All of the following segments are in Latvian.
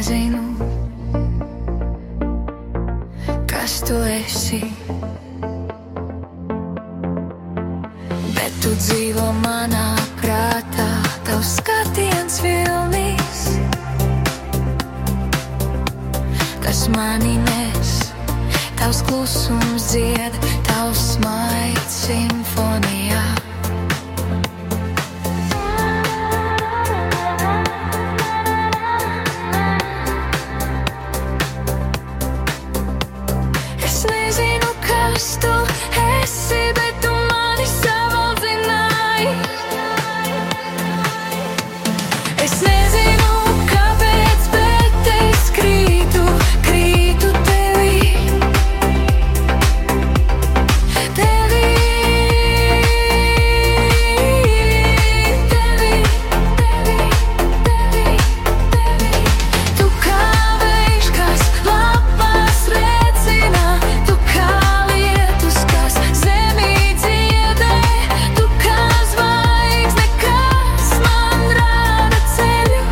nezinu, kas tu esi, bet tu dzīvo manā prātā, tavs skatiens vilnīs, kas mani nes, tavs klusums dzied, tavs smaids simfonijā. Es nezinu, kas tu esi, bet tu mani savaldzināji. Es nezinu, kāpēc, bet es krītu tevī. Tu kā vējš, kas lapās rēcina, tu kā lietus, kas zemī dziedē, tu kā zvaigzne, kas man rāda ceļu.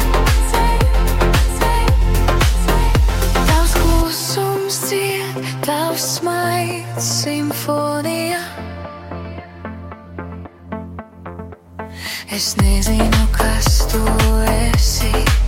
Tavs klusums dzied, tavs smaids simfonijā. Es nezinu, kas tu esi,